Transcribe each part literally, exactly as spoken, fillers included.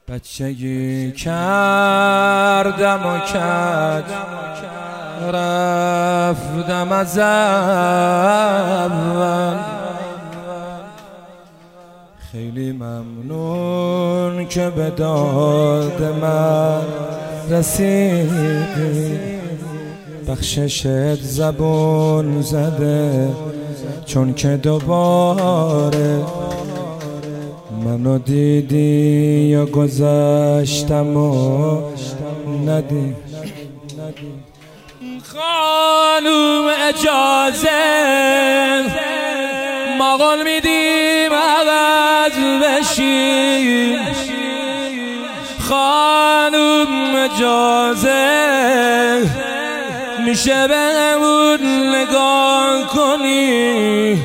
بچگی کردم و کرد رفتم از اول. خیلی ممنون که به داد من رسیدی، بخششت زبون زده چون که دوباره منو دیدی یا گذشتم و ندی. خانوم اجازه ما قول میدیم عوض بشیم. خانوم اجازه میشه بهمون نگاه کنی.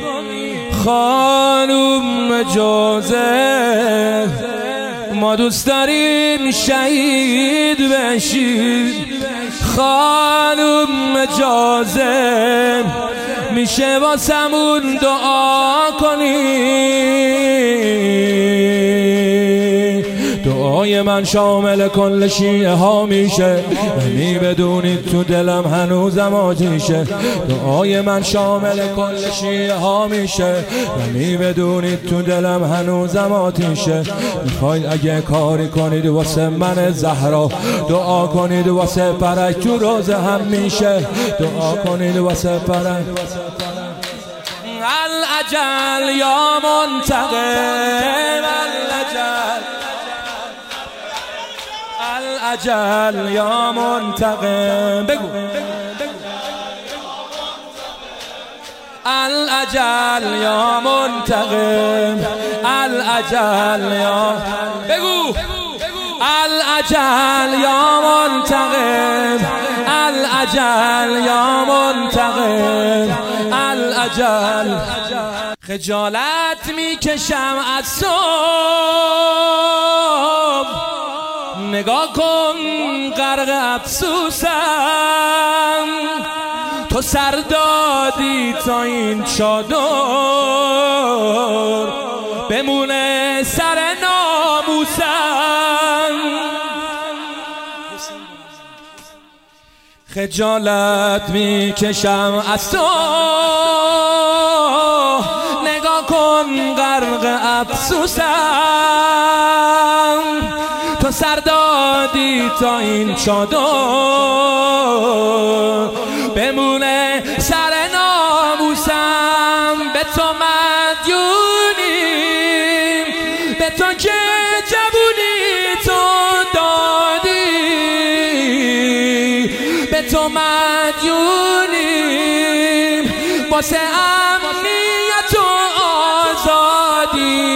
خانوم اجازه ما دوست داریم شهید بشیم. خانوم اجازه میشه واسمون دعا کنی. دعای من شامل کل شیعه ها میشه، یعنی بدونید تو دلم هنوزم آتیشه. دعای من شامل کل شیعه ها میشه، یعنی بدونید تو دلم هنوزم آتیشه. میخواید اگه کاری کنید واسه من زهرا، دعا کنید واسه فرج تو روزه هم میشه. دعا کنید واسه فرج. الاجل یا منتقم، الاجل یا منتقم. بگو الاجل یا منتقم، الاجل یا بگو الاجل یا منتقم، الاجل یا منتقم، الاجل. خجالت میکشم از صبح، نگاه کن غرق افسوسم. تو سر دادی تا این چادر بمونه سر ناموسم. خجالت میکشم از تو، نگاه کن غرق افسوسم. تو سر دادی تا این چادر بمونه سر ناموسم. به تو مدیونیم، به تو که جوونی تو دادی. به تو مدیونیم واسه امنیت و آزادی.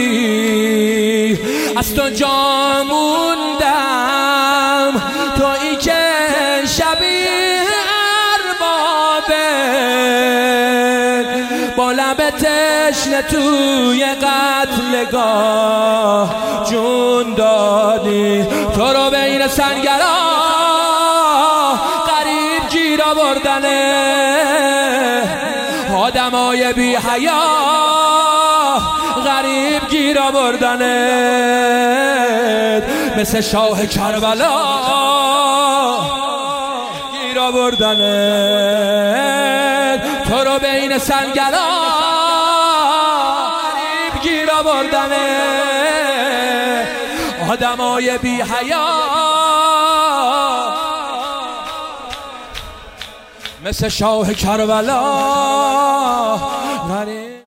از تو جا موندم، تویی که شبیه اربابه، با لب تشنه توی قتلگاه جون دادی. تو رو بین سنگرها غریب گیر آوردنه آدمای بی حیا، غریب گیر آوردنت مثل شاه کربلا گیر آوردنت. تو رو بین سنگرها غریب گیر آوردنت آدمای بی حیا مثل شاه کربلا.